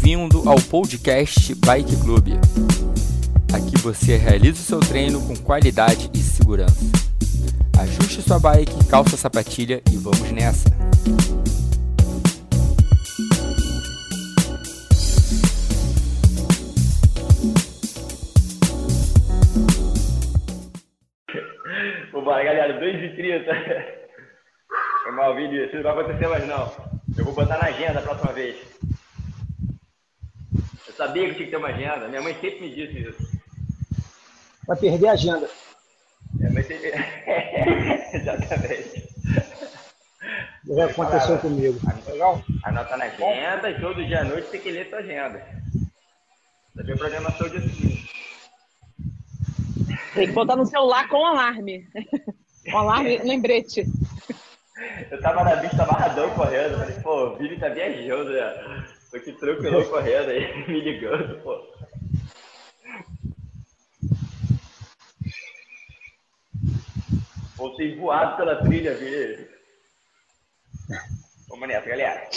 bem-vindo ao podcast Bike Club. Aqui você realiza o seu treino com qualidade e segurança. Ajuste sua bike, calça a sapatilha e vamos nessa! Vambora, galera, 2h30. Foi mal o vídeo, isso não vai acontecer mais não. Eu vou botar na agenda a próxima vez. Eu sabia que tinha que ter uma agenda, minha mãe sempre me disse isso. Vai perder a agenda. Minha mãe sempre... Exatamente. Já aconteceu comigo. Legal? Anota na agenda e todo dia à noite tem que ler sua agenda. Saber a programação do dia seguinte. Tem que botar no celular com alarme. Com alarme, lembrete. Eu tava na vista amarradão correndo. Falei, pô, o Vini tá viajando, né? Tô aqui tranquilão correndo aí, me ligando, pô. Voltei voado pela trilha, Vini. Vamos nessa, galera.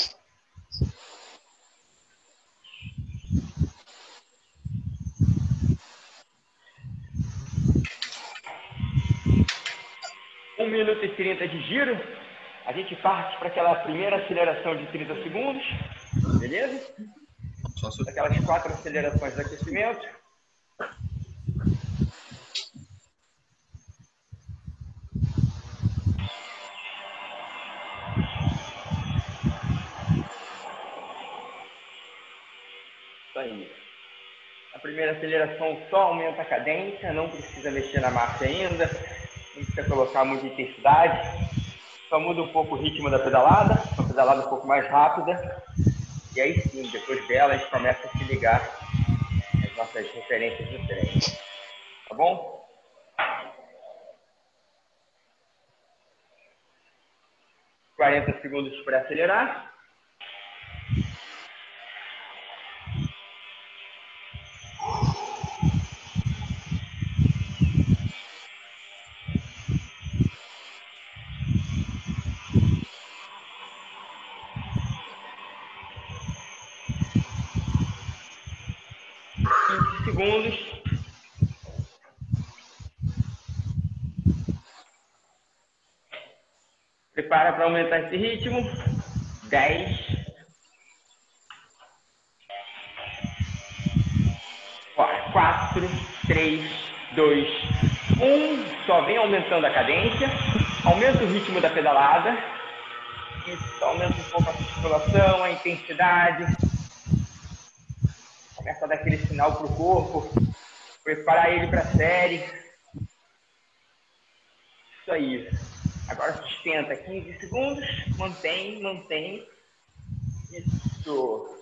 Um minuto e 30 de giro. A gente parte para aquela primeira aceleração de 30 segundos. Beleza? Aquelas 4 acelerações de aquecimento. Isso aí. A primeira aceleração só aumenta a cadência, não precisa mexer na marcha ainda, não precisa colocar muita intensidade, só muda um pouco o ritmo da pedalada, uma pedalada um pouco mais rápida, e aí sim, depois dela a gente começa a se ligar às nossas referências do treino. Tá bom? $40 segundos para acelerar. Segundos. Prepara para aumentar esse ritmo. 10. 4, 3, 2, 1. Só vem aumentando a cadência. Aumenta o ritmo da pedalada. Isso, aumenta um pouco a circulação, a intensidade. Começa a dar aquele sinal para o corpo, preparar ele para a série. Isso aí. Agora sustenta 15 segundos, mantém. Isso.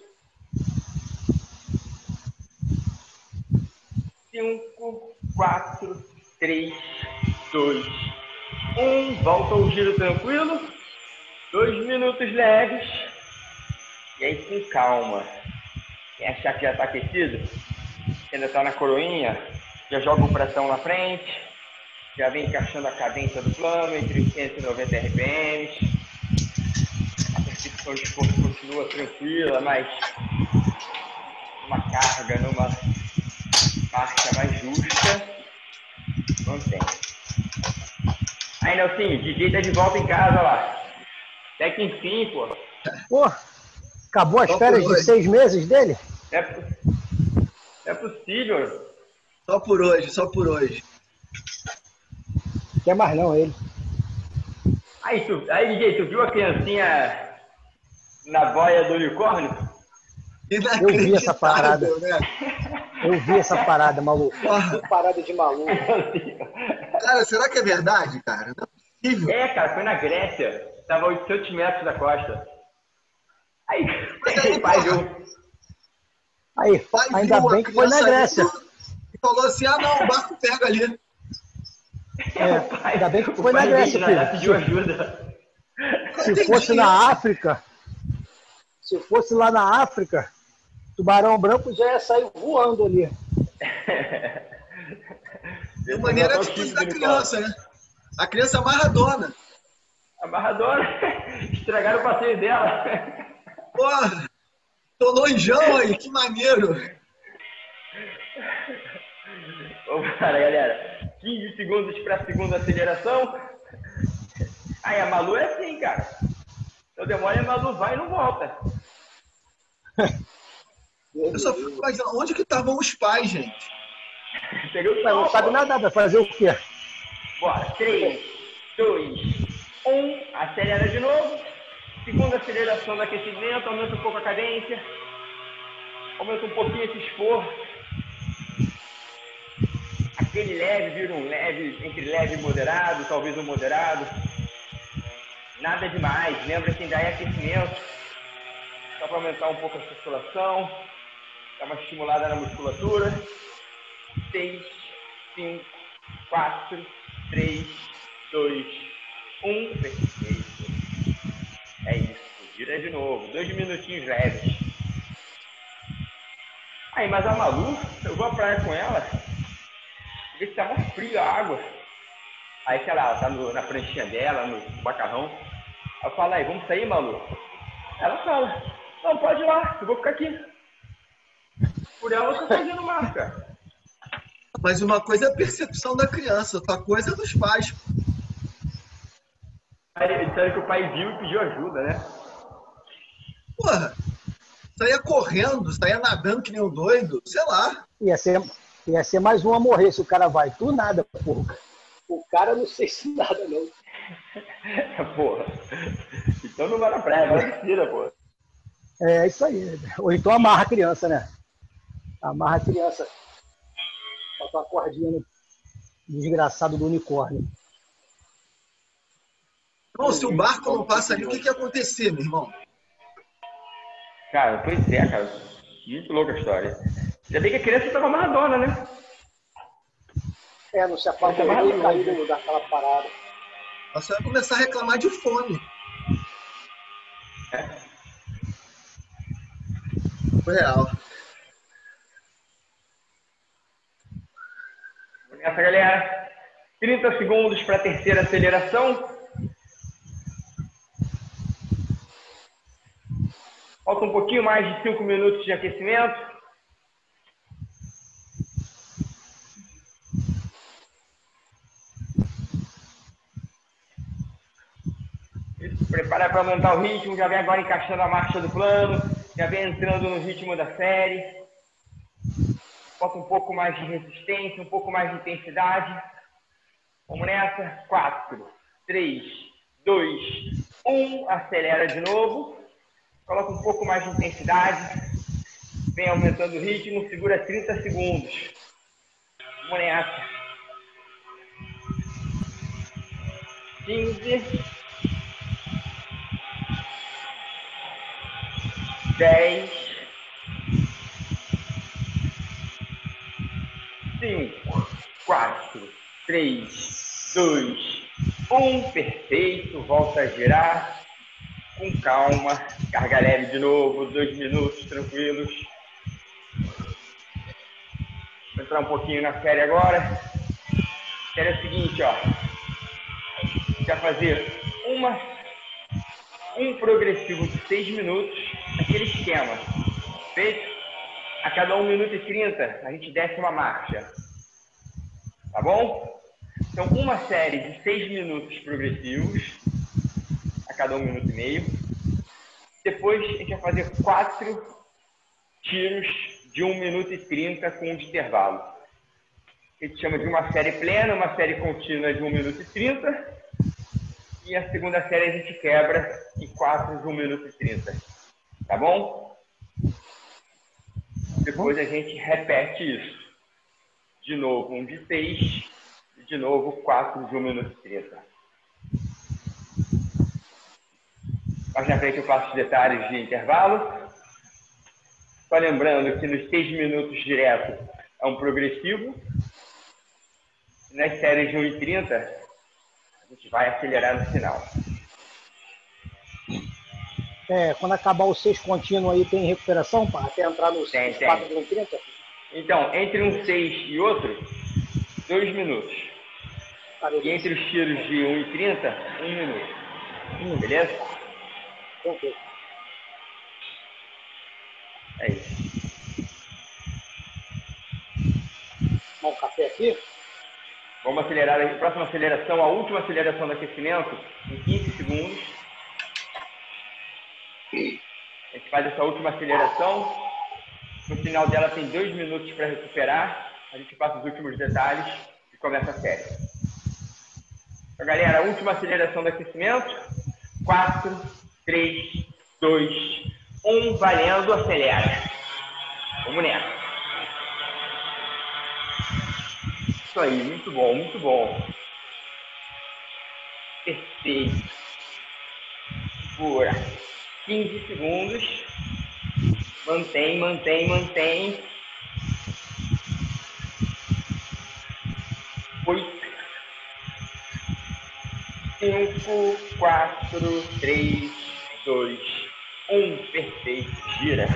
5, 4, 3, 2, 1. Volta ao giro tranquilo. 2 minutos leves. E aí com calma. Quem achar que já está aquecido, ainda está na coroinha, já joga o pressão na frente, já vem encaixando a cadência do plano entre 190 RPMs. A percepção de esforço continua tranquila, mas uma carga, numa marcha mais justa. Mantém. Aí, Nelsinho, DJ tá de volta em casa lá. Até que enfim, pô. Pô, acabou as férias de 6 meses dele? É possível. Só por hoje. Não quer mais não, ele. Aí, DJ, tu viu a criancinha na boia do unicórnio? Eu vi essa parada. Né? Eu vi essa parada, maluco. Que parada de maluco. Cara, será que é verdade, cara? Não é possível. É, cara, foi na Grécia. Tava a 800 metros da costa. Aí, pai viu. Aí, ainda bem que foi na Grécia. E falou assim, não, o barco pega ali. Ainda bem que foi na Grécia, filho. Pediu ajuda. Se fosse na África, se fosse lá na África, Tubarão Branco já ia sair voando ali. De maneira a atitude da criança, né? A criança amarradona. Amarradona. Estragaram o passeio dela. Porra. Tô longeão aí, que maneiro. Vamos lá, galera. 15 segundos para a segunda aceleração. Aí, a Malu é assim, cara. Se eu demoro, a Malu vai e não volta. Eu só fico imaginando, onde que estavam os pais, gente? Peguei o Mas sol, não sabe pô. nada, vai fazer o quê? Bora. 3, 2, 1. Acelera de novo. Segunda aceleração do aquecimento. Aumenta um pouco a cadência. Aumenta um pouquinho esse esforço. Aquele leve vira um leve, entre leve e moderado, talvez um moderado. Nada demais. Lembra que ainda é aquecimento. Só para aumentar um pouco a circulação. Dá uma estimulada na musculatura. 6, 5, 4, 3, 2, 1. Perfeito. É isso. Gira de novo. 2 minutinhos leves. Aí, mas a Malu, eu vou à praia com ela, ver se tá mais frio a água. Aí, sei lá, ela tá na pranchinha dela, no macarrão. Eu falo, aí, vamos sair, Malu? Ela fala, não, pode ir lá, eu vou ficar aqui. Por ela, eu tô fazendo marca. Mas uma coisa é a percepção da criança, outra coisa é dos pais. Aí, disseram que o pai viu e pediu ajuda, né? Porra, saía correndo, saía nadando que nem um doido, sei lá. Ia ser mais um a morrer se o cara vai. Tu nada, porra. O cara não sei se nada, não. Porra. Então não vai na praia, vai na piscina, porra. É isso aí. Ou então amarra a criança, né? Amarra a criança. Bota uma cordinha no desgraçado do unicórnio. Irmão, se o barco não passa ali, o que ia acontecer, meu irmão? Cara, pois é, cara. Muito louca a história. Já bem que a criança tava amarradona, né? Não se apaga e cair daquela parada. Você vai começar a reclamar de fome. É. Real. Essa, galera. 30 segundos para a terceira aceleração. Falta um pouquinho mais de 5 minutos de aquecimento. Prepara para aumentar o ritmo, já vem agora encaixando a marcha do plano, já vem entrando no ritmo da série. Falta um pouco mais de resistência, um pouco mais de intensidade. Vamos nessa. 4, 3, 2, 1. Acelera de novo. Coloca um pouco mais de intensidade. Vem aumentando o ritmo, segura 30 segundos. Vamos nessa. 15. 10. 5, 4, 3, 2, 1. Perfeito. Volta a girar. Com calma. Carga leve de novo. 2 minutos tranquilos. Vou entrar um pouquinho na série agora. A série é o seguinte, ó. A gente vai fazer um progressivo de 6 minutos. Aquele esquema. Feito? A cada 1 minuto e 30, a gente desce uma marcha. Tá bom? Então, uma série de 6 minutos progressivos, a cada 1 minuto e meio. Depois, a gente vai fazer 4 tiros de 1 minuto e 30 com um de intervalo. A gente chama de uma série plena, uma série contínua de 1 minuto e 30. E a segunda série a gente quebra em 4 de 1 minuto e 30. Tá bom? Depois a gente repete isso. De novo, 1 de 6. E de novo, 4 de 1 minuto e 30. Mais na frente eu faço os detalhes de intervalo. Só lembrando que nos 6 minutos direto é um progressivo. Nas séries de 1 e 30, a gente vai acelerar no final. Quando acabar os 6 contínuos aí, tem recuperação até entrar nos 4 de 1 30? Então, entre um 6 e outro, 2 minutos. E entre os tiros de 1 e 30, 1 minuto. Beleza? Ok. É isso. Bom, café aqui. Vamos acelerar a próxima aceleração, a última aceleração do aquecimento, em 15 segundos. A gente faz essa última aceleração. No final dela tem 2 minutos para recuperar. A gente passa os últimos detalhes e começa a série. Então, galera, a última aceleração do aquecimento. 4, 3, 2, 1. Valendo, acelera. Vamos nessa. Isso aí, muito bom, muito bom. Perfeito. Segura. 15 segundos. Mantém, mantém, mantém. 8, 5, 4, 3, 2, 1. Perfeito. Gira.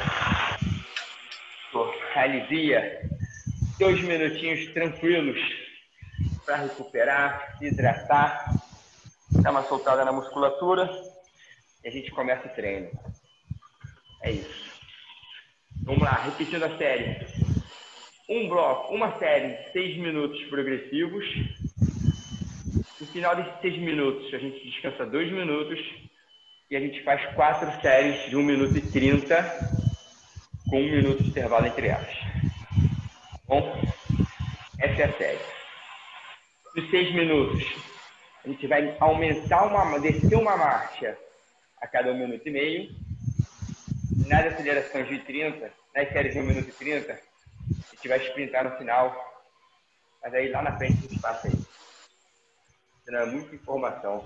Alivia. 2 minutinhos tranquilos para recuperar, se hidratar, dar uma soltada na musculatura e a gente começa o treino. É isso. Vamos lá, repetindo a série. Um bloco, uma série de 6 minutos progressivos. No final desses 6 minutos, a gente descansa 2 minutos e a gente faz 4 séries de 1 minuto e 30 com 1 minuto de intervalo entre elas. Bom, essa é a série. Nos 6 minutos, a gente vai aumentar descer uma marcha a cada 1 minuto e meio. Nas acelerações de 30, nas séries de 1 minuto e 30, a gente vai sprintar no final. Mas aí lá na frente a gente passa aí. Não é muita informação.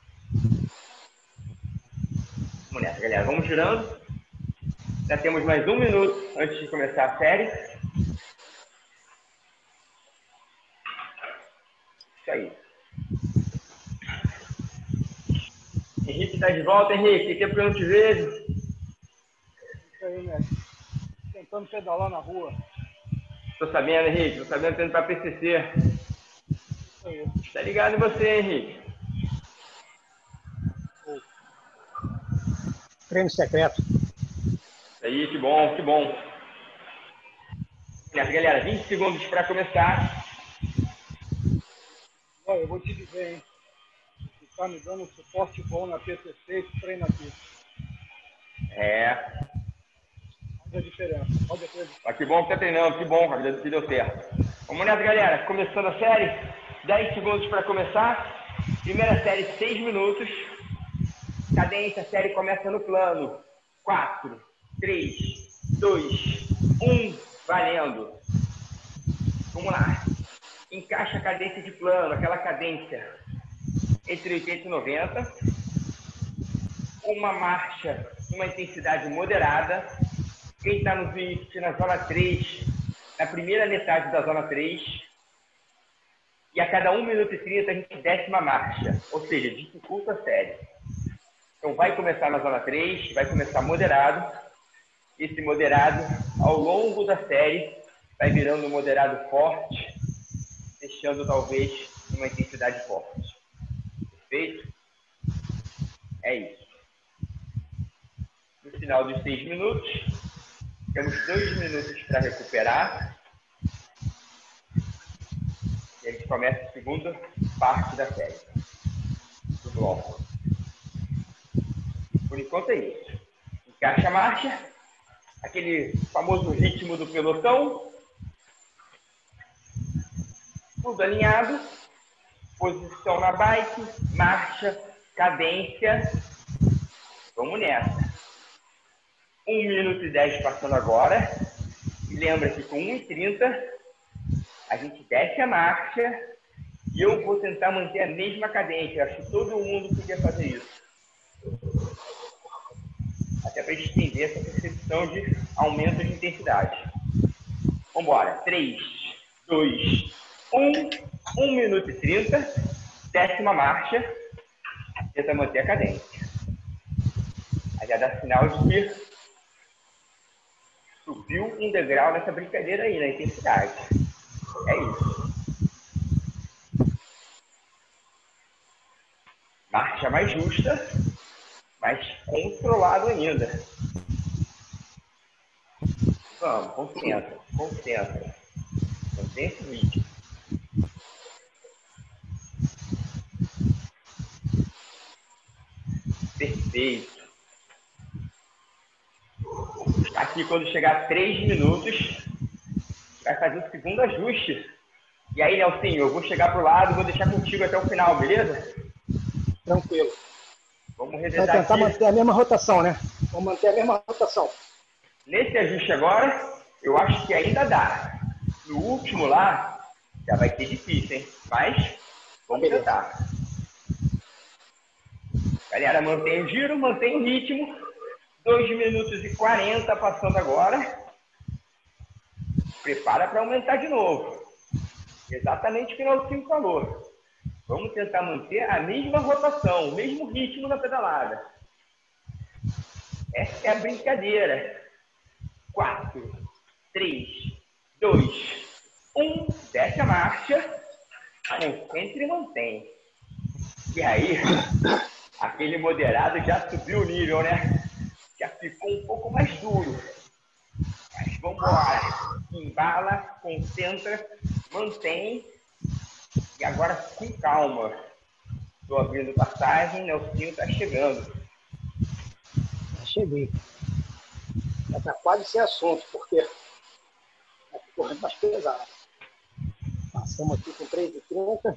Vamos nessa, galera. Vamos girando. Já temos mais 1 minuto antes de começar a série. Isso aí. Henrique está de volta, Henrique. Tempo que eu não te vejo. Isso aí, né? Tentando pedalar na rua. Tô sabendo, Henrique. Tô sabendo que indo para PCC. Isso aí. Tá ligado em você, Henrique? Treino secreto. Isso aí, que bom, que bom. Galera, 20 segundos para começar. Olha, eu vou te dizer, hein? Você tá me dando um suporte bom na PCC e esse treino aqui. É. Faz a diferença. Pode acreditar. Mas que bom que tá treinando, que bom, cara, que deu certo. Vamos nessa, galera. Começando a série. 10 segundos para começar. Primeira série, 6 minutos. Cadência, a série começa no plano. 4, 3, 2, 1. Valendo. Vamos lá. Encaixa a cadência de plano, aquela cadência entre 80 e 90. Uma marcha, uma intensidade moderada. Quem está no VIST na zona 3, na primeira metade da zona 3. E a cada 1 minuto e 30 a gente desce uma marcha, ou seja, dificulta a série. Então vai começar na zona 3, vai começar moderado. Esse moderado, ao longo da série, vai virando um moderado forte, deixando talvez uma intensidade forte. Perfeito? É isso. No final dos 6 minutos, temos 2 minutos para recuperar. E a gente começa a segunda parte da série, do bloco. Por enquanto é isso. Encaixa a marcha, aquele famoso ritmo do pelotão. Tudo alinhado. Posição na bike, marcha, cadência. Vamos nessa. 1 minuto e 10 passando agora. E lembra que com 1 e 30 a gente desce a marcha e eu vou tentar manter a mesma cadência. Acho que todo mundo podia fazer isso. Até para estender essa percepção de aumento de intensidade. Vamos embora. 3, 2, 1. 1 minuto e 30. Décima marcha. Tenta manter a cadência. Aí já dá sinal de que subiu um degrau nessa brincadeira aí, na intensidade. É isso. Marcha mais justa, mas controlado ainda. Vamos, concentra, concentra. Mantém esse ritmo. Perfeito. Aqui, quando chegar a 3 minutos, vai fazer o segundo ajuste. E aí, Nelsinho, eu vou chegar pro lado e vou deixar contigo até o final, beleza? Tranquilo. Vamos Vai revezar tentar aqui. manter a mesma rotação, né? Vamos manter a mesma rotação. Nesse ajuste agora, eu acho que ainda dá. No último lá, já vai ser difícil, hein? Mas, vamos tentar. Galera, mantém o giro, mantém o ritmo. 2 minutos e 40 passando agora. Prepara para aumentar de novo. Exatamente o que o Nelsinho falou. Vamos tentar manter a mesma rotação, o mesmo ritmo na pedalada. Essa é a brincadeira. 4, 3, 2, 1. Desce a marcha. Concentre e mantém. E aí, aquele moderado já subiu o nível, né? Já ficou um pouco mais duro. Mas vamos embora. Embala, concentra, mantém. E agora com calma. Estou abrindo passagem, Nelsinho está chegando. Já cheguei. Já está quase sem assunto, porque está correndo mais pesado. Passamos aqui com 3,30.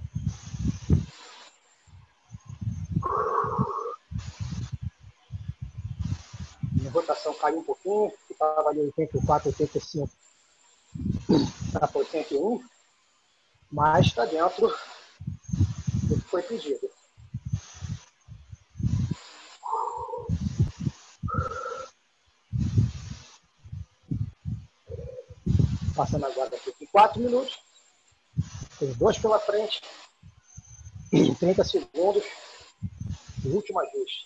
Minha rotação caiu um pouquinho, que estava ali 84, 85, está para 81, mas está dentro do que foi pedido. Passando agora aqui com 4 minutos, tem 2 pela frente, 30 segundos, o último ajuste.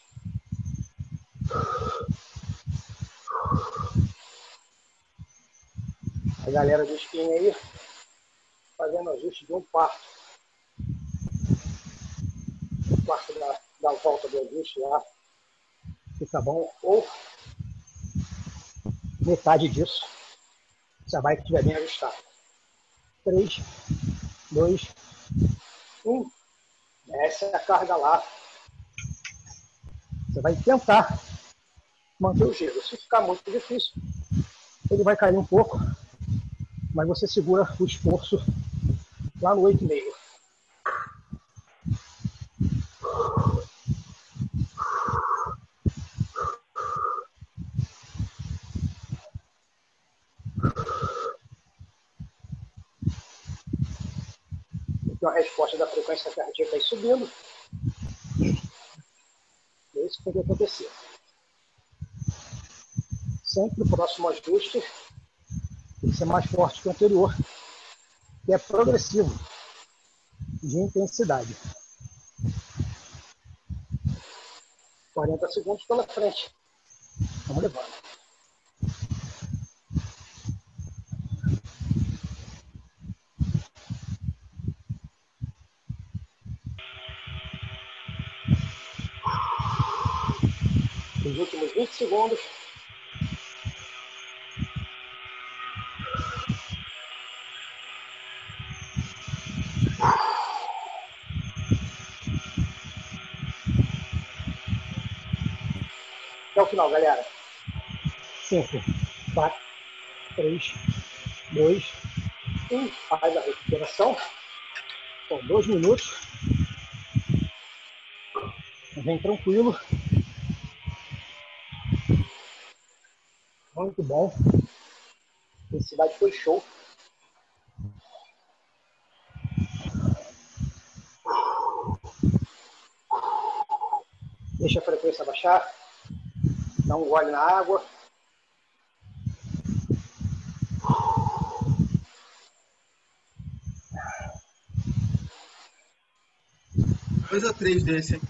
A galera do spin aí, fazendo ajuste de 1/4. 1/4 da volta do ajuste lá, fica bom, ou metade disso, se a bike estiver bem ajustada. 3, 2, 1. Essa é a carga lá. Você vai tentar manter o giro. Se ficar muito difícil, ele vai cair um pouco, mas você segura o esforço lá no 8,5. Então a resposta da frequência cardíaca aí subindo. É isso que tem que acontecer. Sempre o próximo ajuste tem que ser mais forte que o anterior, que é progressivo de intensidade. 40 segundos pela frente. Vamos levando. Os últimos 20 segundos. Até o final, galera. 5, 4, 3, 2, 1. Faz a recuperação. Com 2 minutos. Vem tranquilo. Muito bom. A intensidade foi show. Deixa a frequência baixar. Dá um gole na água. Dois a 3 desse, hein?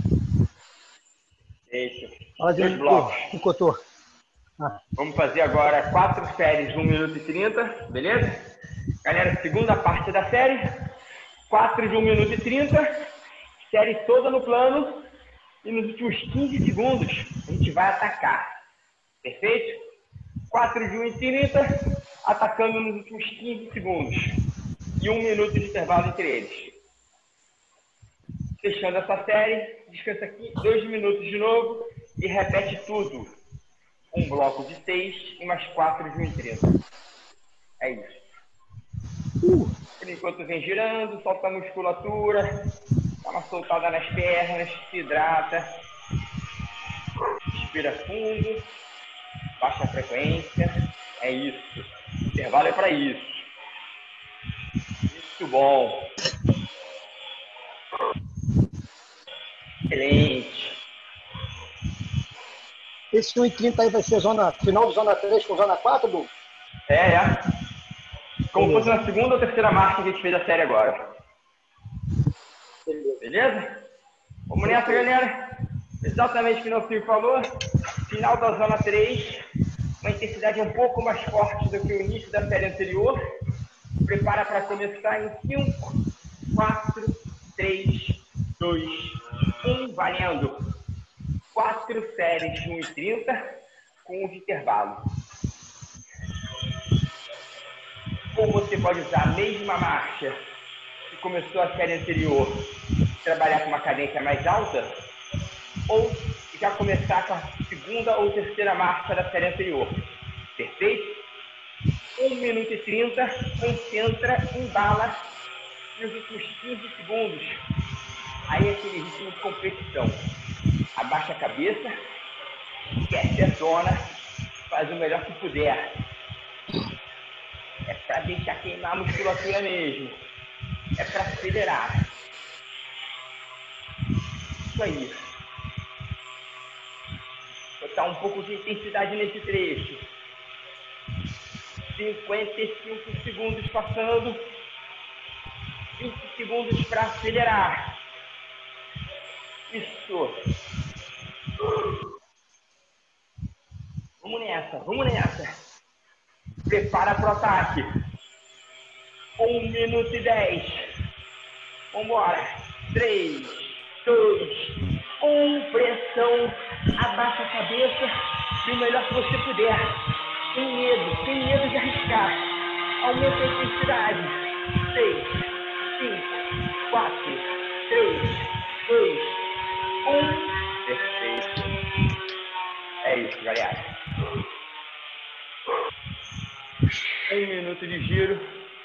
Isso. Fala de 2 blocos. Picotou. Vamos fazer agora 4 séries de 1 minuto e 30, beleza? Galera, segunda parte da série. 4 de 1 minuto e 30. Série toda no plano. E nos últimos 15 segundos, a gente vai atacar. Perfeito? 4 de 1 e 30. atacando nos últimos 15 segundos e 1 minuto de intervalo entre eles. Fechando essa série, descansa aqui 2 minutos de novo e repete tudo. Um bloco de 6 e mais 4 de 1,30. É isso. Por enquanto vem girando, solta a musculatura, dá uma soltada nas pernas, se hidrata, respira fundo, baixa a frequência. É isso. O intervalo é para isso. Muito bom. Excelente. Esse 1,30 aí vai ser zona, final de zona 3 com zona 4, Du? É. Como fosse na segunda ou terceira marcha que a gente fez a série agora. Beleza? Vamos nessa, galera. Exatamente o que o nosso filho falou. Final da zona 3. Uma intensidade um pouco mais forte do que o início da série anterior. Prepara para começar em 5, 4, 3, 2, 1. Valendo. 4 séries de 1,30 com um intervalo. Ou você pode usar a mesma marcha que começou a série anterior, trabalhar com uma cadência mais alta, ou já começar com a segunda ou terceira marcha da série anterior. Perfeito? 1 minuto e 30, concentra, embala nos últimos 15 segundos. Aí é aquele ritmo de competição. Abaixa a cabeça, esquece a zona, faz o melhor que puder. É para deixar queimar a musculatura mesmo. É para acelerar. Isso aí. Botar um pouco de intensidade nesse trecho. 55 segundos passando. 20 segundos para acelerar. Isso. Vamos nessa. Prepara para o ataque. 1 minuto e 10. Vambora. 3, 2, 1. Pressão. Abaixa a cabeça. E o melhor que você puder. Sem medo de arriscar. Aumenta a intensidade. 6, 5, 4, 3, 2, 1. Perfeito. É isso, galera. 1 minuto de giro.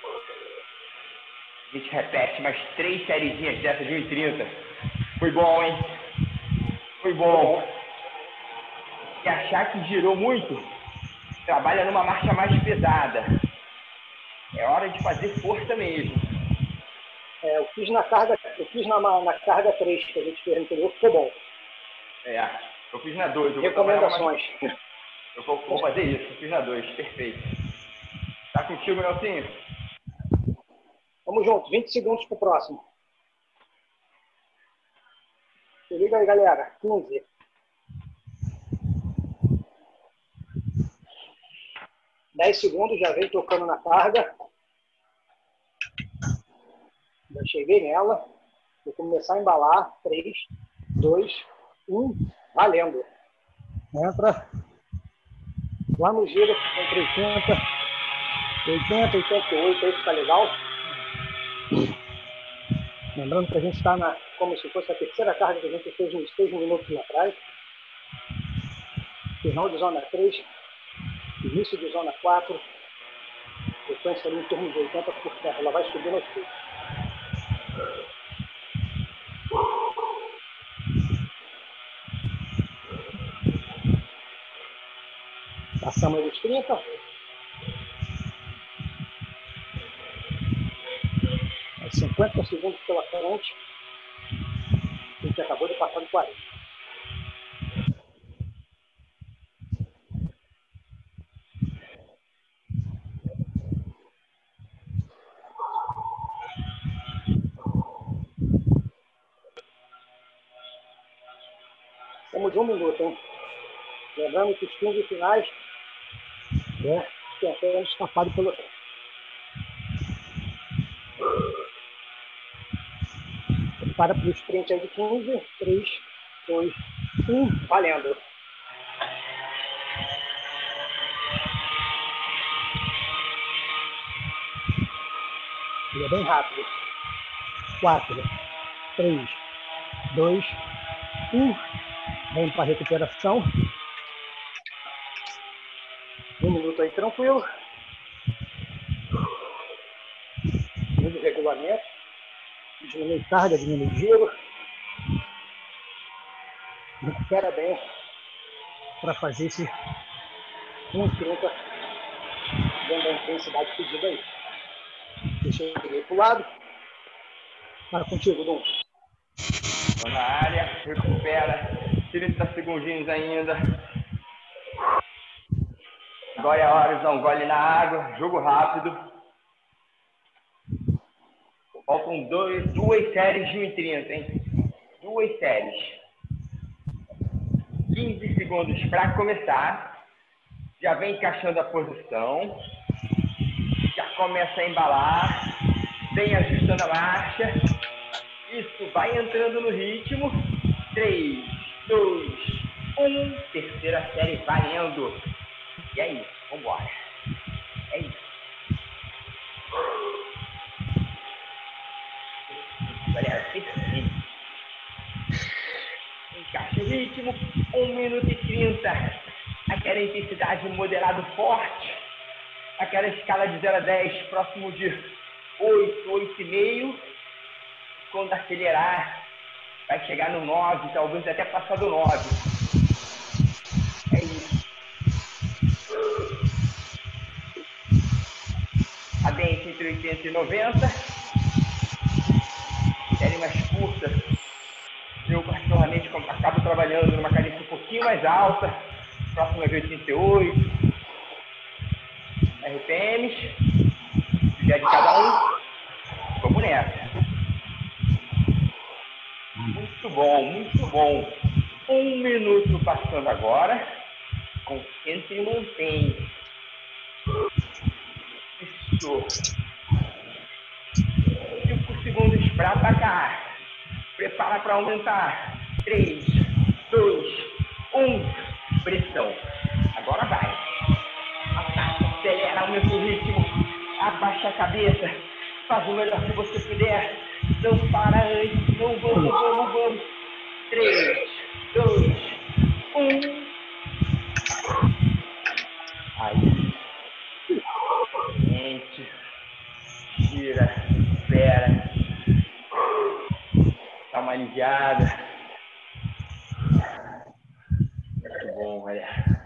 A gente repete mais 3 sériezinhas dessas de 1,30. Foi bom, hein? Foi bom. Se achar que girou muito, trabalha numa marcha mais pesada. É hora de fazer força mesmo. Eu fiz na carga 3 que a gente fez anterior, ficou bom. Eu fiz na 2. Recomendações. Eu vou fazer isso, eu fiz na 2, perfeito. Tá contigo, Nelsinho? Vamos junto, 20 segundos pro próximo. Se liga aí, galera. 15. Dez segundos, já vem tocando na carga. Já cheguei nela. Vou começar a embalar. 3, 2, 1. Valendo. Entra. Lá no giro, entre 80, 88, aí fica legal. Lembrando que a gente está como se fosse a terceira carga que a gente fez uns 6 minutos atrás. Final de zona 3, início de zona 4, frequência ali em torno de 80%. Ela vai subindo aos poucos. Passamos dos 30. 50 segundos pela frente. A gente acabou de passar de 40. Estamos de 1 minuto, hein? Lembrando que os 15 finais tentando escapado pelo tempo. Para os sprint aí de 15, 3, 2, 1, valendo. bem rápido. 4, 3, 2, 1. Vamos para a recuperação. 1 minuto aí tranquilo. Muda o regulamento. Diminui carga, diminui giro. Recupera bem para fazer esse 1,30 dentro da intensidade pedida aí. Deixa eu ir para o lado. Vai contigo, Dom. Tô na área, recupera. 30 segundinhos ainda. Gole a horizon, gole na água. Jogo rápido. Faltam 2 séries de 1,30, hein? 2 séries. 15 segundos para começar. Já vem encaixando a posição. Já começa a embalar. Vem ajustando a marcha. Isso, vai entrando no ritmo. 3, 2, 1. Terceira série valendo. E é isso, vambora. É isso. Galera, perfeito. Encaixa o ritmo. 1 minuto e 30. Aquela intensidade moderado forte. Aquela escala de 0 a 10, próximo de 8, 8,5. Quando acelerar, vai chegar no 9, talvez até passar do 9. É isso. Cadência entre 80 e 90. Série mais curta. Eu particularmente acabo trabalhando numa cadência um pouquinho mais alta, próxima de 88 RPMs. Já de cada um. Vamos nessa. Muito bom, muito bom. 1 minuto passando agora. Concentre e mantém. Isso. 5 segundos para atacar. Prepara para aumentar. 3, 2, 1. Pressão. Agora vai. Ataca, acelera, aumenta o ritmo. Abaixa a cabeça. Faz o melhor que você puder. Não para antes. Não vamos. 3, 2, 1. Aí. Gente. Tira. Espera. Dá uma aliviada. Muito bom, galera.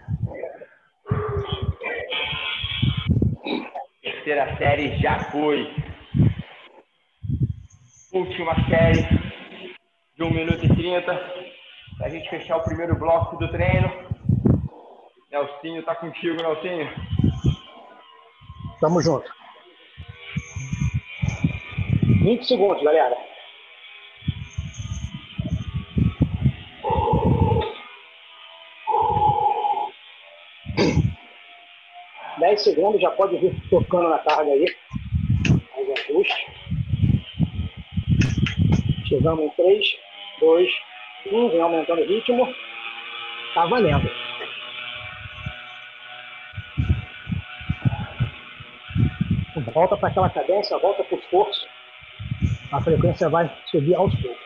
Terceira série já foi. Última série de 1 minuto e 30. Pra gente fechar o primeiro bloco do treino. Nelsinho, tá contigo, Nelsinho? Tamo junto. 20 segundos, galera. Dez segundos, já pode vir tocando na carga aí. Mais ajuste. Chegamos em 3, 2, 1. Vem aumentando o ritmo. Tá valendo. Volta para aquela cadência, volta para o esforço. A frequência vai subir aos poucos.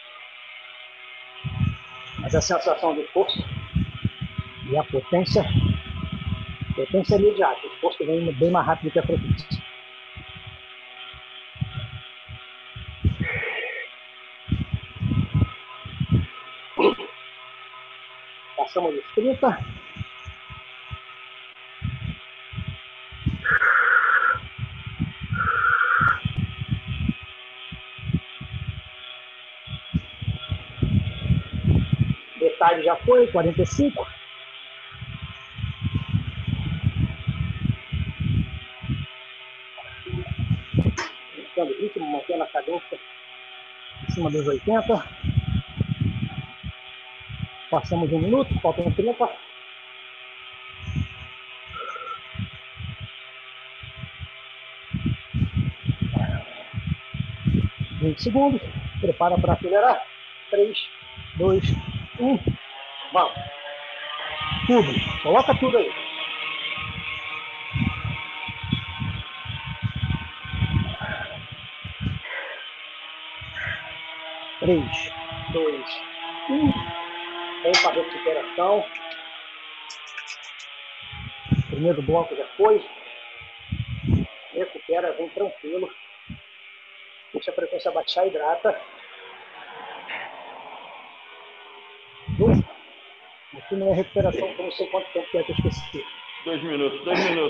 Mas a sensação de esforço e a potência é imediata. O esforço vem bem mais rápido que a frequência. Passamos dos 30. Metade já foi, 45. Mantendo o ritmo, mantendo a cadência em cima dos 80. Passamos 1 minuto, faltam 30. Segundos, prepara para acelerar. 3, 2, 1. Vamos. Tudo, coloca tudo aí. 3, 2, 1. Vamos para a recuperação. Primeiro bloco já foi. Recupera, vem tranquilo. Deixa a frequência baixar, hidrata. Aqui na recuperação, eu não sei quanto tempo que é que eu esqueci. 2 minutos.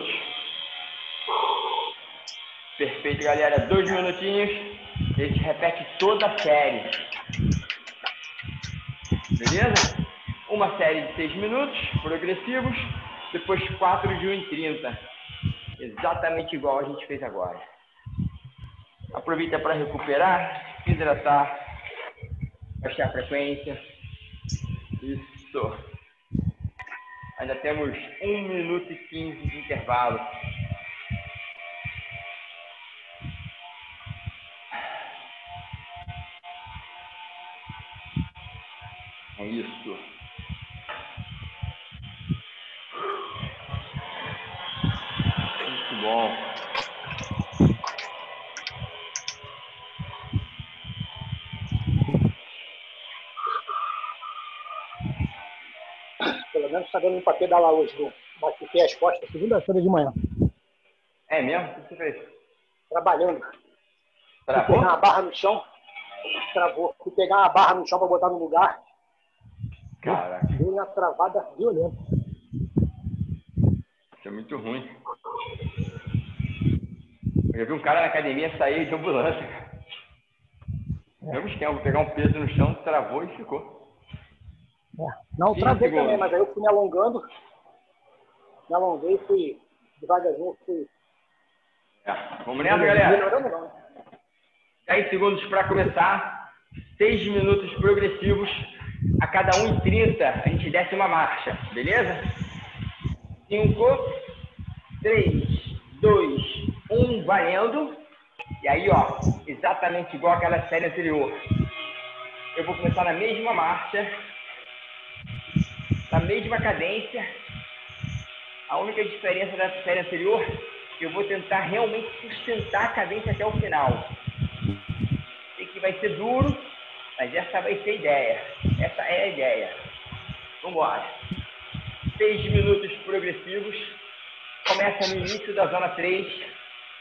Perfeito, galera. 2 minutinhos. A gente repete toda a série. Beleza? Uma série de 6 minutos, progressivos. Depois 4 de 1 em 30. Exatamente igual a gente fez agora. Aproveita para recuperar, hidratar, baixar a frequência. Isso. Ainda temos 1 minuto e 15 de intervalo. É isso. Muito bom. Pelo menos está dando um papel da lá hoje, viu? Bati as costas, segunda-feira de manhã. É mesmo? O que você fez? Trabalhando. Travou? Fui pegar uma barra no chão. Travou. Fui pegar uma barra no chão para botar no lugar. Caraca, Deu uma travada violenta. isso é muito ruim. Eu já vi um cara na academia sair de ambulância. Mesmo esquema, pegar um peso no chão, travou e ficou. Não, 15 travei segundos. também, mas aí eu fui me alongando. Me alonguei e fui devagarzinho. Vamos nessa, galera. Melhorando não. 10 segundos para começar. 6 minutos progressivos. A cada 1 em 30, a gente desce uma marcha. Beleza? 5, 3, 2, 1, valendo. E aí, ó, exatamente igual aquela série anterior. Eu vou começar na mesma marcha, na mesma cadência. A única diferença da série anterior, eu vou tentar realmente sustentar a cadência até o final. Sei que vai ser duro, mas essa vai ser a ideia. Essa é a ideia. Vamos embora. 6 minutos progressivos. Começa no início da zona 3.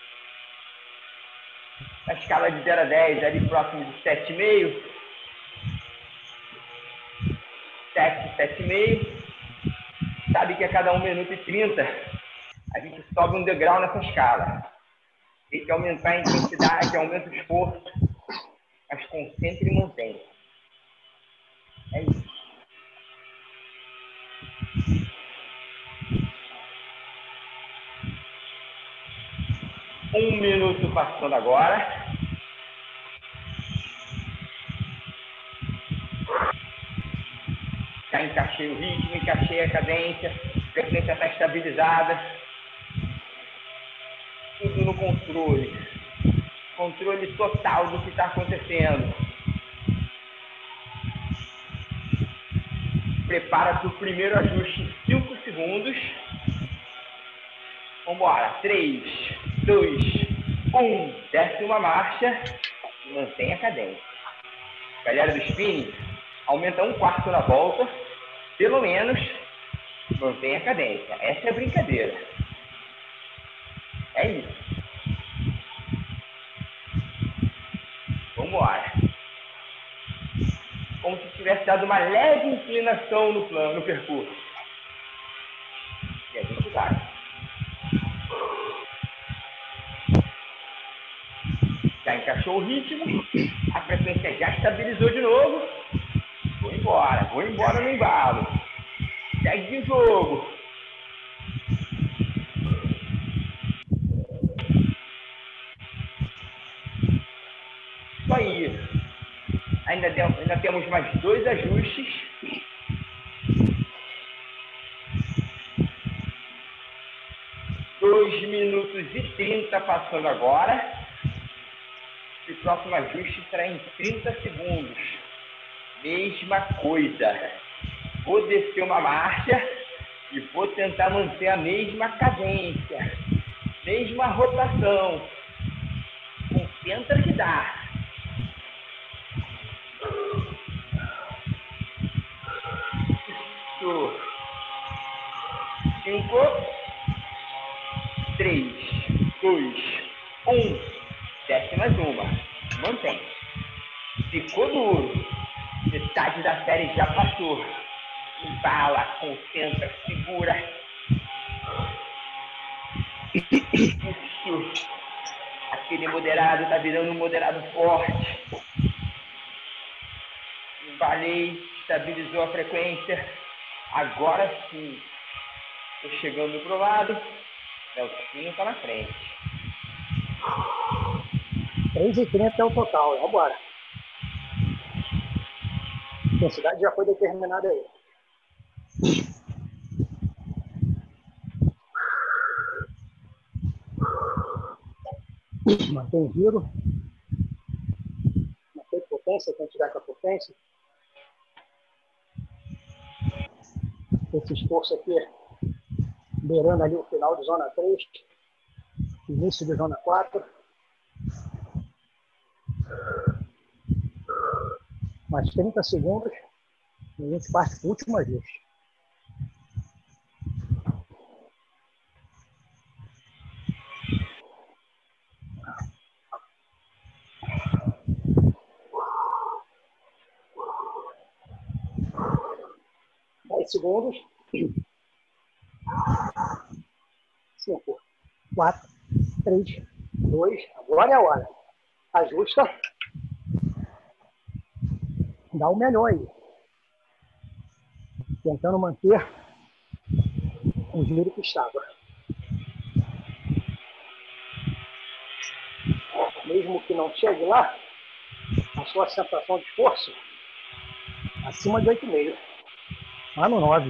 Na escala de 0 a 10, ali próximo de 7,5. 7, 7,5. Sabe que a cada 1 minuto e 30, a gente sobe um degrau nessa escala. Tem que aumentar a intensidade, aumenta o esforço, mas concentre e mantém. É isso. Um minuto passando agora. Já encaixei o ritmo, encaixei a cadência, a frequência está estabilizada. Tudo no controle. Controle total do que está acontecendo. Prepara para o primeiro ajuste em 5 segundos. Vamos embora. 3, 2, 1. Desce uma marcha e mantém a cadência. Galera do spinning, aumenta 1/4 na volta. Pelo menos, mantém a cadência. Essa é a brincadeira. É isso. Vamos embora. Como se tivesse dado uma leve inclinação no percurso. E a gente vai. Já encaixou o ritmo. A frequência já estabilizou de novo. Vou embora no embalo. Segue de jogo. Isso aí. Ainda temos mais 2 ajustes. Dois minutos e 30 passando agora. E o próximo ajuste será em 30 segundos. Mesma coisa. Vou descer uma marcha e vou tentar manter a mesma cadência. Mesma rotação. Concentra que dá. 4, 5, 3, 2, 1. Desce mais uma. Mantém. Ficou duro. Metade da série já passou. Embala, concentra, segura. Isso. Aquele moderado tá virando um moderado forte. Embalei, estabilizou a frequência. Agora sim. Tô chegando pro lado. Nelsinho tá na frente. 3,30 é o total. Vamos embora. A intensidade já foi determinada aí. Mantém giro. Mantém potência, quem tiver com a potência. Esse esforço aqui, beirando ali o final de zona 3, início de zona 4. Mais 30 segundos e a gente parte para o último ajuste. Segundos. 5, 4, 3, 2. Agora é a hora. Ajusta. Dá o melhor aí. Tentando manter o giro que estava. Mesmo que não chegue lá, a sua sensação de esforço acima de 8,5. Lá no 9.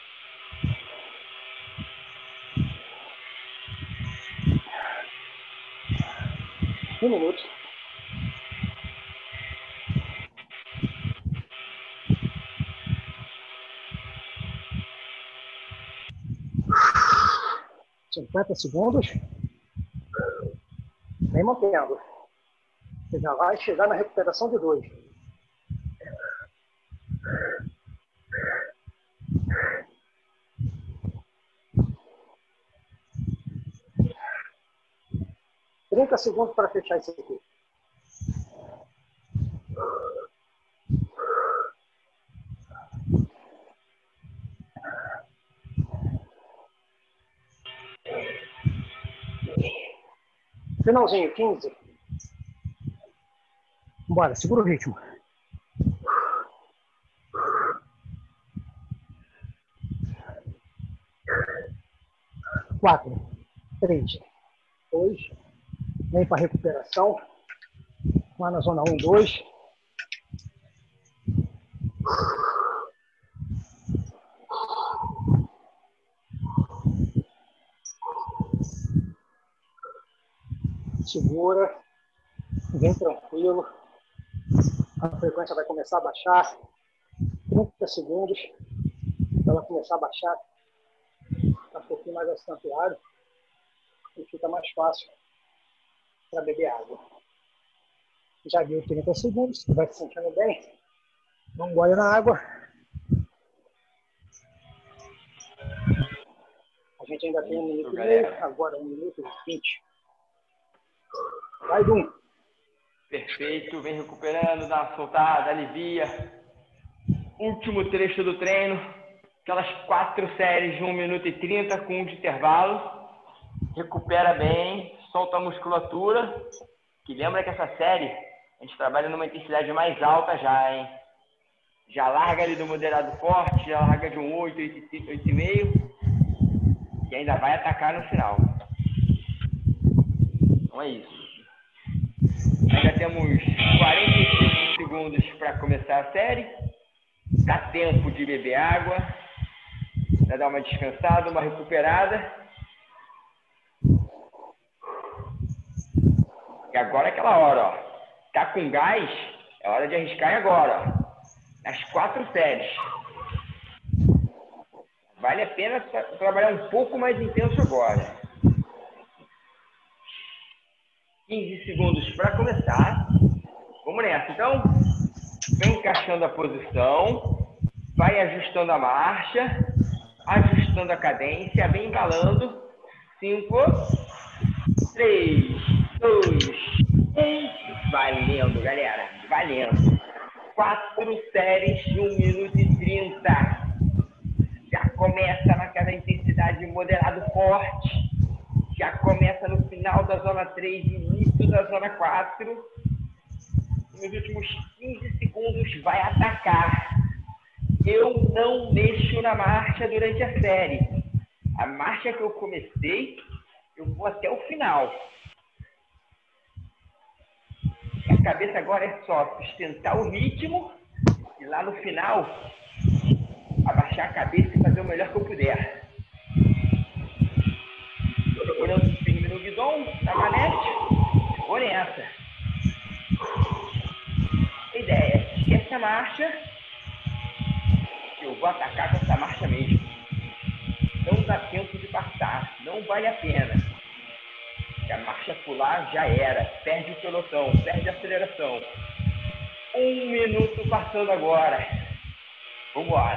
Um minuto. $50 segundos. Vem mantendo. Você já vai chegar na recuperação de 2. Segundos para fechar isso aqui. Finalzinho, 15. Bora, segura o ritmo. 4, 3, 2. Vem para a recuperação. Lá na zona 1, 2. Segura. Vem tranquilo. A frequência vai começar a baixar. 30 segundos para ela começar a baixar. Está um pouquinho mais acentuado. E fica mais fácil para beber água. Já deu 30 segundos, vai se sentindo bem. Dá um gole na água. A gente ainda tem 1 minuto e meio, agora 1 minuto e 20. Vai, Dum. Perfeito, vem recuperando, dá uma soltada, alivia. Último trecho do treino. Aquelas 4 séries de 1 minuto e 30 com 1 de intervalo. Recupera bem, solta a musculatura. Que lembra que essa série a gente trabalha numa intensidade mais alta já, hein? Já larga ali do moderado forte, já larga de um 8, 8,5 e ainda vai atacar no final. Então é isso. Ainda temos 45 segundos para começar a série. Dá tempo de beber água, para dar uma descansada, uma recuperada. E agora é aquela hora, ó. Tá com gás, é hora de arriscar agora, ó. As 4 séries. Vale a pena trabalhar um pouco mais intenso agora. 15 segundos para começar. Vamos nessa. Então, vem encaixando a posição. vai ajustando a marcha, ajustando a cadência, vem embalando. 5, 3, 2, 1. Valendo, galera. Valendo. 4 séries de 1 minuto e 30. Já começa naquela intensidade moderado forte. Já começa no final da zona 3, início da zona 4. Nos últimos 15 segundos vai atacar. Eu não mexo na marcha durante a série. A marcha que eu comecei, eu vou até o final. A cabeça agora é só sustentar o ritmo e lá no final abaixar a cabeça e fazer o melhor que eu puder. Estou procurando firme no guidão, na manete. Vou nessa. A ideia é esquece a marcha. Eu vou atacar com essa marcha mesmo. Não dá tempo de passar. Não vale a pena. Se a marcha pular, já era. Perde o pelotão, perde a aceleração. 1 minuto passando agora. Vambora.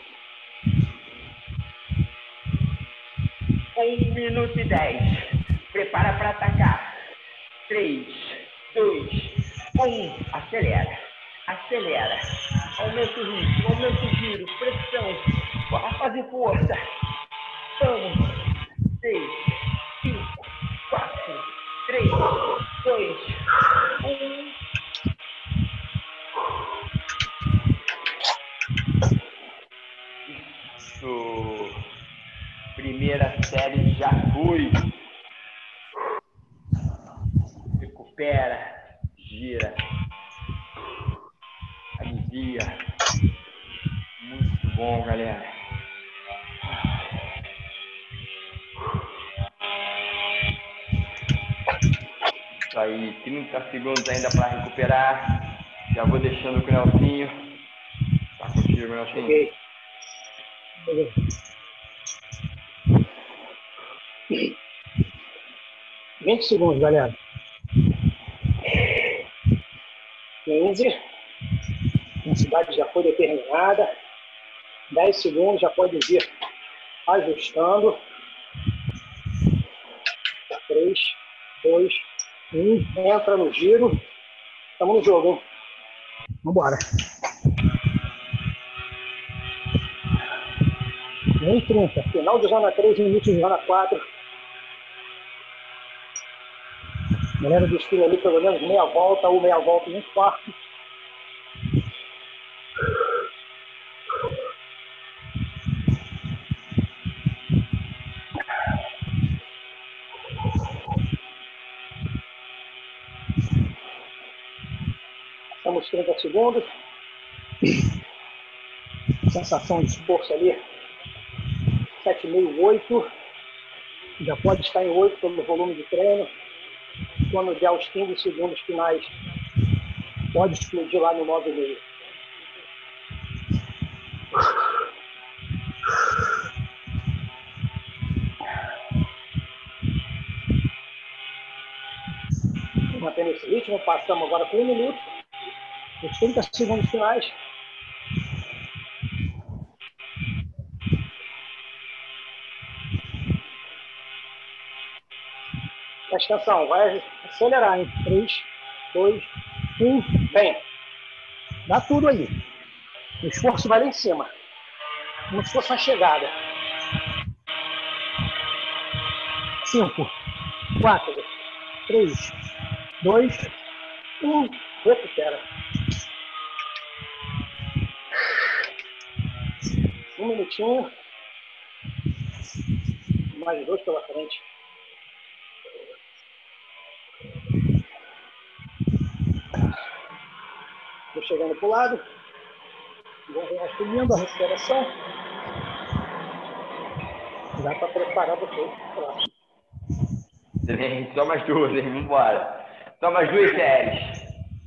1 minuto e 10. Prepara para atacar. 3, 2, 1. Acelera. Acelera. Aumenta o ritmo, aumenta o giro, pressão. Bora fazer força. Vamos. 6, 5, 4, 3, 2, 1. Isso. Primeira série já foi. Recupera. Gira. Alivia. Muito bom, galera. Isso aí, 30 segundos ainda para recuperar. Já vou deixando com o Nelsinho. Tá contigo, Nelsinho? Ok. 20 segundos, galera. 15. A intensidade já foi determinada. 10 segundos, já pode ir ajustando. 3, 2, 1. Entra no giro. Estamos no jogo, hein? Vambora. 1:30. Final de zona 3, início de zona 4. Galera do estilo ali, pelo menos meia volta ou meia volta e 1/4. Passamos 30 segundos. Sensação de esforço ali. 7,5, 8. Já pode estar em 8 pelo volume de treino. Quando der os 15 segundos finais, pode explodir lá no 9,5. Mantendo esse ritmo, passamos agora por 1 minuto. Os 30 segundos finais. Presta atenção, vai acelerar, hein? 3, 2, 1, vem. Dá tudo aí. O esforço vai lá em cima. Como se fosse uma chegada. 5, 4, 3, 2, 1. Recupera. 1 minutinho. Mais 2 pela frente. Estou chegando para o lado. Vou vir assumindo a recuperação. Já está preparado depois. Excelente. Só mais 2, hein? Vambora. Só mais 2 séries.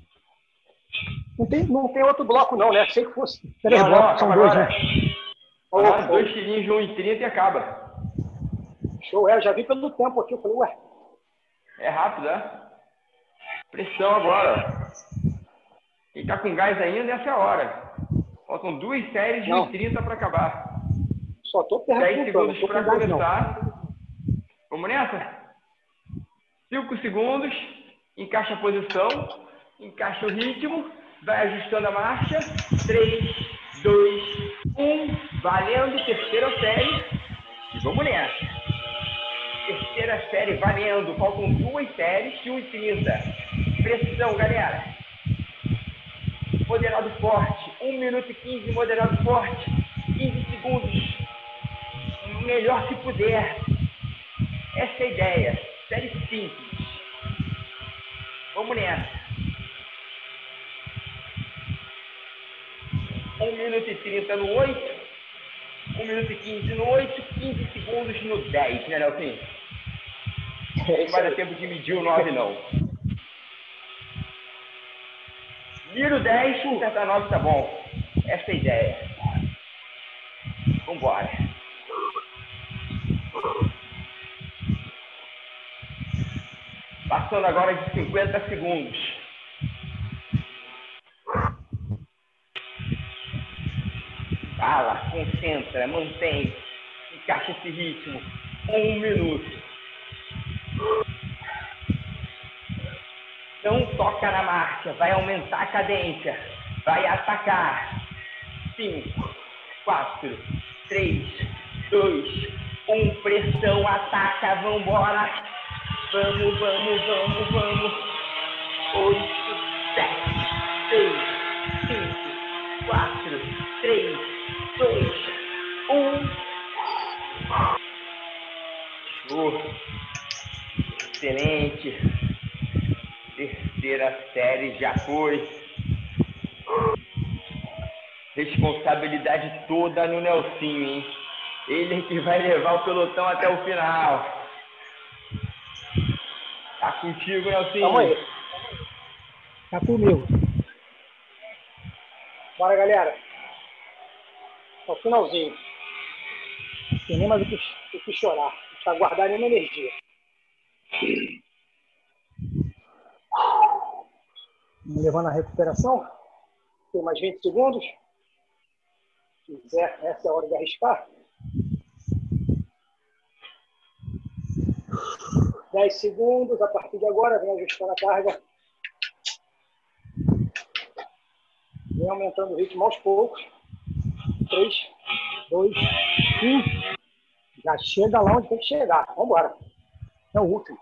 Não tem outro bloco não, né? Achei que fosse 3 blocos, são 2, né? Agora 2 tirinhos de 1,30 e acaba. Show, já vi pelo tempo aqui, eu falei, ué. É rápido, né? Pressão agora. Quem tá com gás ainda, essa é a hora. Faltam 2 séries de Não. 30 para acabar. Só tô 10 perguntando. segundos Não tô para com idade, não. começar. Vamos nessa? 5 segundos. Encaixa a posição. Encaixa o ritmo. Vai ajustando a marcha. 3, 2, 1. Valendo. Terceira série. E vamos nessa. Terceira série valendo. Faltam 2 séries de 1,30. Pressão, galera. Moderado forte. 1 minuto e 15, moderado forte. 15 segundos. Melhor se puder. Essa é a ideia. Série simples. Vamos nessa. 1 minuto e 30 no 8. 1 minuto e 15 no 8. 15 segundos no 10, né, Nelson? Não vai dar tempo de medir o 9, não. Mira o 10, acertar 9 tá bom. Essa é a ideia. Vambora. Passando agora de 50 segundos. Fala, concentra, mantém. Encaixa esse ritmo. 1 minuto. Não toca na marcha, vai aumentar a cadência, vai atacar. 5, 4, 3, 2, 1, pressão, ataca, vambora. Vamos, vamos, vamos, vamos. 8, 7, 6, 5, 4, 3, 2, 1. Show. Excelente. Terceira série já foi. Responsabilidade toda no Nelsinho, hein? Ele que vai levar o pelotão até o final. Tá contigo, Nelsinho. Tamo aí. Tá comigo. Bora, galera. É o finalzinho. Não tem nem mais o que chorar. Não precisa guardar nenhuma energia. Vamos levando a recuperação. Tem mais 20 segundos. Se quiser, essa é a hora de arriscar. 10 segundos. A partir de agora, vem ajustando a carga. Vem aumentando o ritmo aos poucos. 3, 2, 1. Já chega lá onde tem que chegar. Vamos embora. É o último.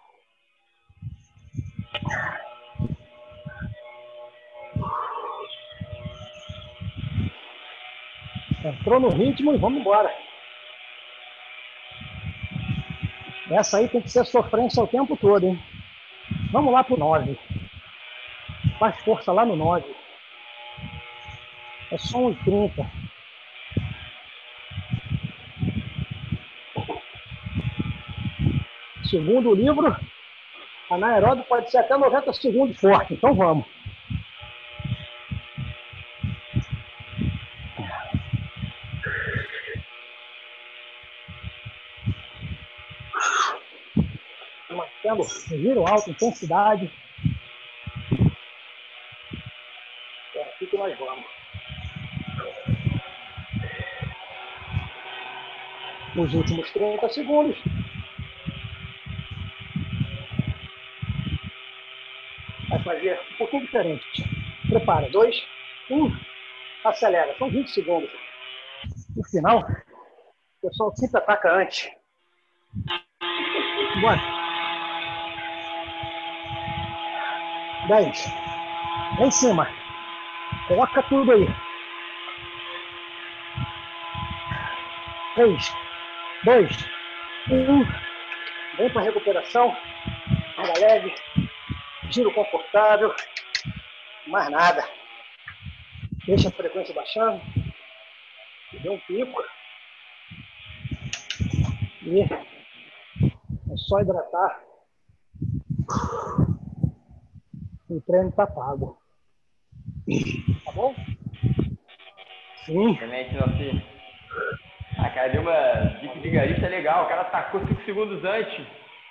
Entrou no ritmo e vamos embora. Essa aí tem que ser sofrência o tempo todo, hein? Vamos lá pro 9. Faz força lá no 9. É só 1,30. Segundo o livro, anaeróbio pode ser até 90 segundos forte. Então vamos. Mantendo giro alto, intensidade. É aqui que nós vamos. Nos últimos 30 segundos. Vai fazer um pouquinho diferente. Prepara. 2, 1. Acelera. São 20 segundos. No final, o pessoal sempre ataca antes. Bora. 10. Lá em cima. Coloca tudo aí. 3, 2, 1. Vem para a recuperação. Carga leve. Giro confortável. Mais nada. Deixa a frequência baixando. Deu um pico. E é só hidratar. O treino está pago. Tá bom? Sim. Excelente, Nelsinho. A cara deu uma dica de garista legal. O cara atacou 5 segundos antes.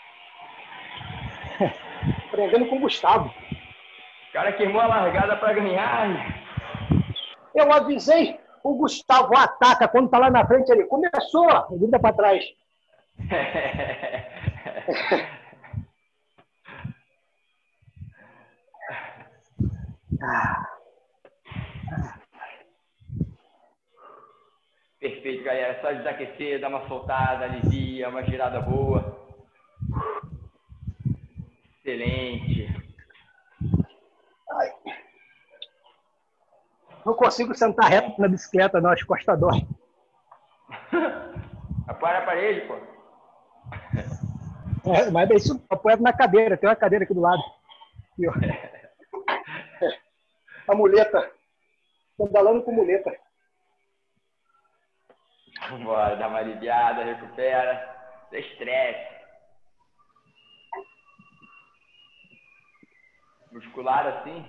Aprendendo com o Gustavo. O cara queimou a largada para ganhar. Eu avisei o Gustavo ataca quando tá lá na frente ele começou, grita para trás. Perfeito, galera. Só desaquecer, dar uma soltada, alivia, uma girada boa. Excelente. Ai. Não consigo sentar reto na bicicleta, não, as costas dói. Apoia a parede, pô. Mas é isso, apoia na cadeira, tem uma cadeira aqui do lado. Aqui, ó. A muleta. Pedalando com muleta. Bora, dá uma aliviada, recupera. Sem estresse. Muscular assim.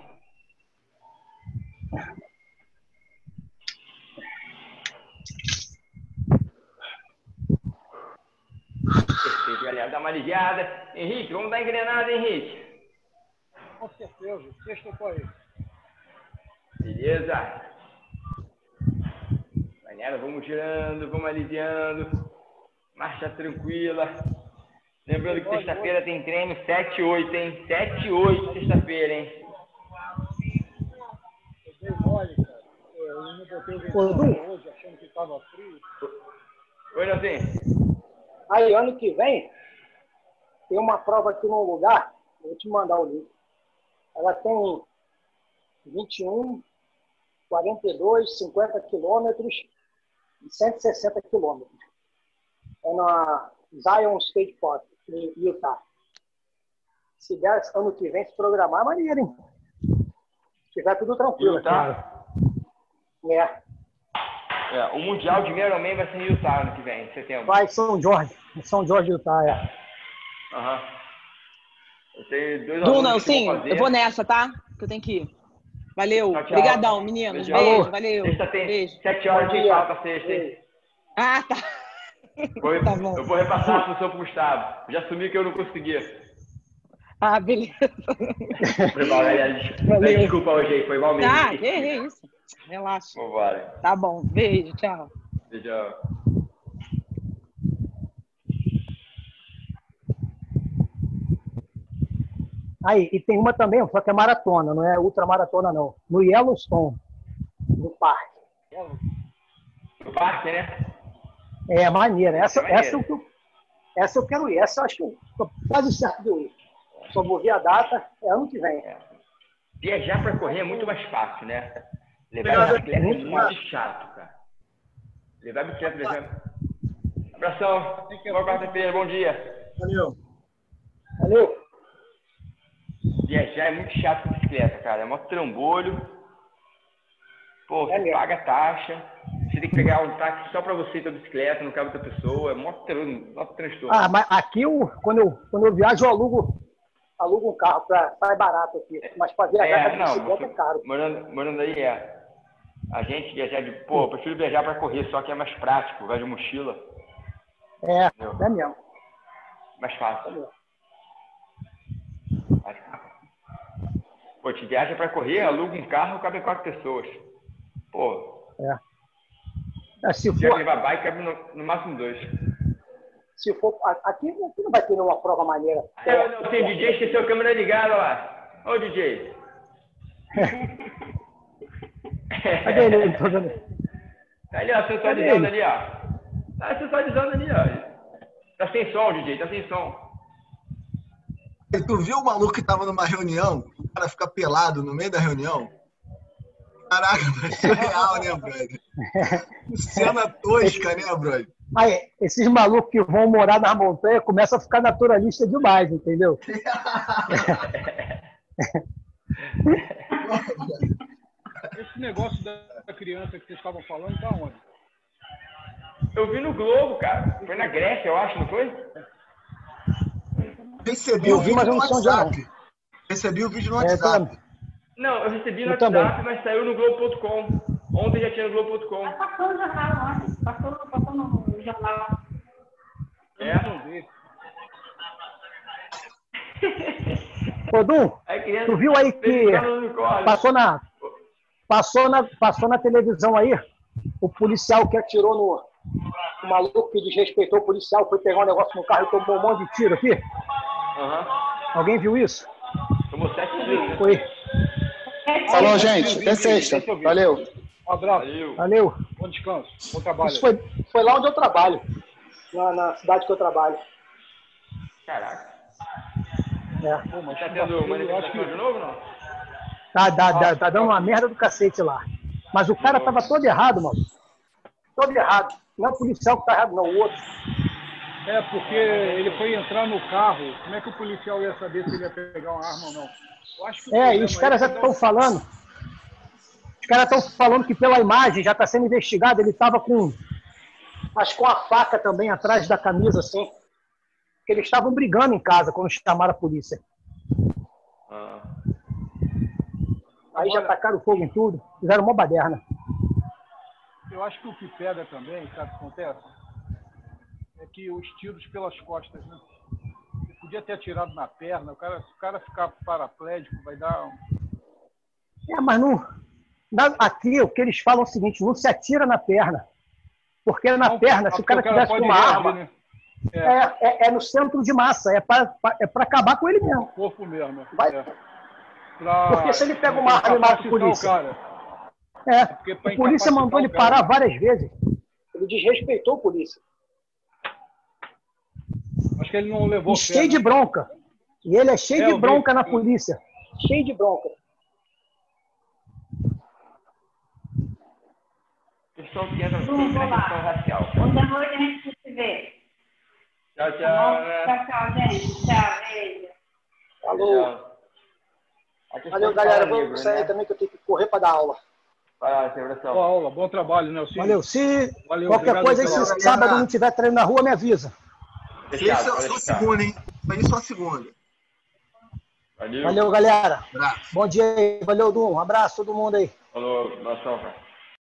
Perfeito, galera. Dá uma aliviada. Henrique, vamos dar engrenada, Henrique. Com certeza. Deixa eu pôr aí. Beleza. Galera, vamos girando, vamos aliviando. Marcha tranquila. Lembrando que sexta-feira tem treino 7 e 8, hein? 7 e 8 sexta-feira, hein? Eu dei mole, cara. Eu não botei o ventilador hoje, achando que estava frio. Oi, Nelson. Aí, ano que vem, tem uma prova aqui num lugar, eu vou te mandar o link. Ela tem 21, 42, 50 quilômetros e 160 quilômetros. É na Zion State Park, em Utah. Se der ano que vem se programar, é maneiro, hein? Se tiver tudo tranquilo. Utah? O Mundial de Ironman vai ser em Utah ano que vem, em setembro. Vai, São Jorge, Utah, Aham. Eu tenho 2 Duna, alunos que sim, vão fazer. eu vou nessa, tá? Que eu tenho que ir. Valeu. Tchau, tchau. Obrigadão, meninos. Beijão. Beijo, valeu. Sexta tem Beijo. 7 horas de falta sexta, hein? Ah, tá. Tá bom. Eu vou repassar a função pro Gustavo. Já assumi que eu não conseguia. Ah, beleza. Foi mal, galera. Valeu. Desculpa hoje aí, foi mal mesmo. Ah, que isso. Relaxa. Vambora. Tá bom. Beijo, tchau. Beijão. Aí, e tem uma também, só que é maratona, não é ultramaratona, não. No Yellowstone, no parque. No parque, né? É maneira. Essa maneiro. essa eu quero ir. Essa eu acho que eu tô quase certo de eu ir. Só vou ver a data, é ano que vem. Viajar para correr é muito mais fácil, né? Levar a bicicleta é muito chato, cara. Levar a bicicleta, por exemplo. Abração. Boa quarta-feira, bom dia. Valeu. Viajar é muito chato com bicicleta, cara. É mó trambolho. Pô, você mesmo. paga taxa. Você tem que pegar um táxi só pra você e tua bicicleta, não cabe outra pessoa. É mó transtorno. Ah, mas aqui, quando eu viajo, eu alugo um carro, sai barato aqui. Mas para viajar com a bicicleta é caro. Morando aí a gente viajar de... Pô, eu prefiro viajar pra correr, só que é mais prático. Vai de mochila. É Entendeu? mesmo. Mais fácil. Pô, te viaja pra correr, aluga um carro, cabe 4 pessoas. Pô. Se Se for, levar bike, cabe no máximo 2. se for aqui não vai ter nenhuma prova maneira. Não, tem DJ, esqueceu a câmera ligada lá. Ô, DJ. Cadê ele? Não tô vendo. Tá ali, ó, sensualizando ali, ó. Tá sensualizando ali, ó. Tá sem som, DJ, tá sem som. E tu viu o maluco que tava numa reunião? O cara fica pelado no meio da reunião? Caraca, vai ser real, né, brother? Cena tosca, né, brother? Aí, esses malucos que vão morar na montanha começam a ficar naturalista demais, entendeu? Esse negócio da criança que vocês estavam falando, tá onde? Eu vi no Globo, cara. Foi na Grécia, eu acho, não foi? Recebi o vídeo mas eu no não sou de lá, WhatsApp. Recebi o vídeo no WhatsApp. Não, eu recebi no Eu WhatsApp, também. mas saiu no Globo.com. Ontem já tinha no Globo.com. Passou no jornal ontem. Passou no jornal. É? Ô, Dum, Aí, criança, tu viu aí que fez no unicórnio. passou na televisão aí O policial que atirou no maluco que desrespeitou o policial, foi pegar um negócio no carro e tomou um monte de tiro aqui. Alguém viu isso? Tomou 7 tiros, né? Foi. Falou, gente. Até sexta. Valeu. Um abraço. Valeu. Bom descanso. Bom trabalho. Isso foi lá onde eu trabalho. Na cidade que eu trabalho. Caraca. Pô, mas Tá tendo manifestação de novo, não? Tá dando uma merda do cacete lá. Mas o cara tava todo errado, mano. Todo errado. Não é o policial que tá errado, não, o outro. É, porque ele foi entrar no carro. Como é que o policial ia saber se ele ia pegar uma arma ou não? Eu acho que E os caras já estão falando. Os caras estão falando que pela imagem já está sendo investigado. Ele estava com a faca também atrás da camisa, assim. Porque eles estavam brigando em casa quando chamaram a polícia. Aí já tacaram fogo em tudo. Fizeram uma baderna. Eu acho que o que pega também, sabe o que acontece? É que os tiros pelas costas, né? Ele podia ter atirado na perna, se o cara ficar paraplégico, vai dar... Mas não... Aqui o que eles falam é o seguinte, não se atira na perna. Porque na perna, se o cara tivesse com uma arma, né? É no centro de massa, é para acabar com ele mesmo. O corpo mesmo. Porque se ele pega uma arma e mata o polícia. O polícia mandou ele parar várias vezes. Ele desrespeitou o polícia. Acho que ele não levou. Cheio de bronca. E ele é cheio de bronca na polícia. Cheio de bronca. Questão que entra sempre na questão racial. Hoje à noite a gente se vê. Tchau, Tchau, gente. Tchau, beijo. Falou. Valeu, galera. Vou sair também que eu tenho que correr para dar aula. Vai lá, abração. Boa aula, bom trabalho, Nelson. Valeu. Se qualquer coisa aí, se sábado não tiver treino na rua, me avisa. Isso é só segunda, hein? Isso só segunda. Valeu, galera. Abraço. Bom dia aí. Valeu, Dum. Um abraço a todo mundo aí. Falou, abração, cara.